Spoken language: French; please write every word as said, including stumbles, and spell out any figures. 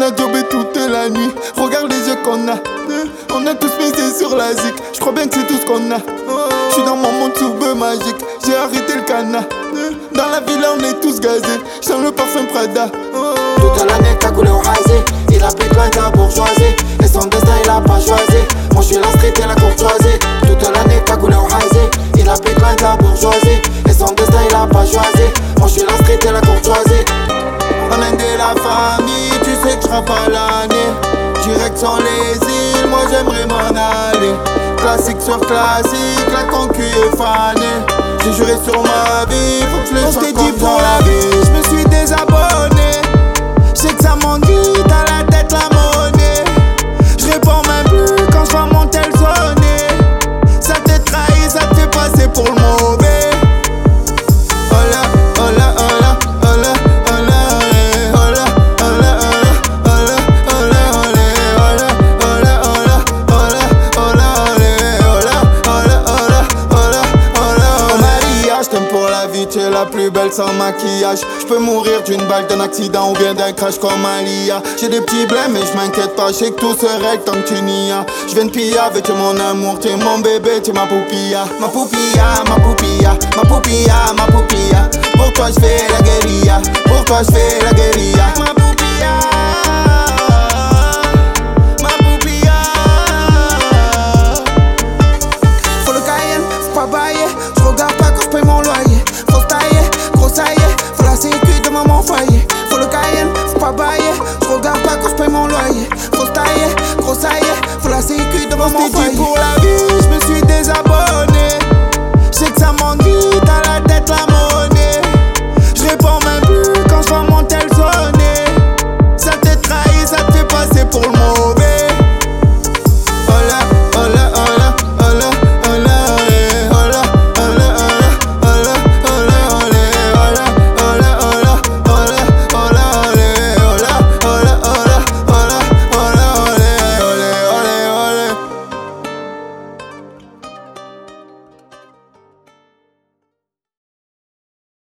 a jobé toute la nuit. Regarde les yeux qu'on a. On a tous misé sur la zik. Je crois bien que c'est tout ce qu'on a. Je suis dans mon monde sous bœuf magique. J'ai arrêté le canard. Dans la ville on est tous gazés. Je sens le parfum Prada. Toute l'année t'as coulé au hasé. Il a pris loin de la bourgeoisie. Et son destin il a pas choisi. Moi je suis la street et la courtoisie. Toute l'année t'as coulé au hasé. Il a pris loin de la bourgeoisie. Et son destin il a pas choisi. Moi je suis la street et la courtoisie. On est de la famille, tu sais que je pas l'année. Direction les îles, moi j'aimerais m'en aller. Classique sur classique, la concu est fanée. J'ai juré sur ma vie, faut que je le chante. On t'ai dit pour la vie, je me suis désabonné. Je sais que ça m'en dit, dans la tête la monnaie. Je réponds même plus quand je vois mon tel sonner. Ça te trahit, ça te fait passer pour le mauvais. Oh là, oh là, oh là, oh là, oh là. Tu es la plus belle sans maquillage. Je peux mourir d'une balle, d'un accident ou bien d'un crash comme un Lia. J'ai des petits blèmes mais je m'inquiète pas. Je sais que tout se règle tant que tu n'y as. Je viens de pilla avec mon amour. Tu es mon bébé, tu es ma poupilla. Ma poupilla, ma poupilla. Ma poupilla, ma poupilla. Pour toi je fais la guérilla. Pour toi je fais la guérilla. Ma poupilla. Ma poupilla. Faut le Cayenne, faut pas bailler. Je regarde pas quand je paye mon loyer. Ça y est, faut la sécu de maman foyer. Faut le Cayenne, faut pas bailler. Je regarde pas quand je paye mon loyer. Faut se tailler, gros ça y est, faut la sécu de maman foyer. Pour la vie.